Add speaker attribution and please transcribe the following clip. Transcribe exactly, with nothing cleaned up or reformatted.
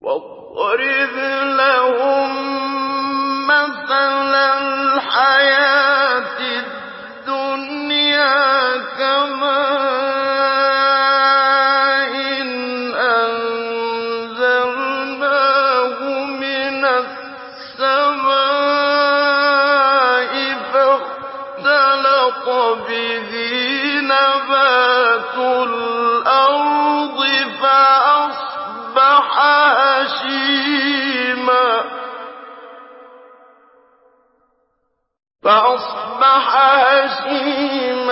Speaker 1: وَاضْرِبْ لَهُم مَّثَلَ الْحَيَاةِ الدُّنْيَا كَمَاءٍ أَنزَلْنَاهُ مِنَ السَّمَاءِ فَاخْتَلَطَ بِهِ نَبَاتُ الْأَرْضِ فَأَصْبَحَ هَشِيمًا فَأَصْبَحَ هَشِيمًا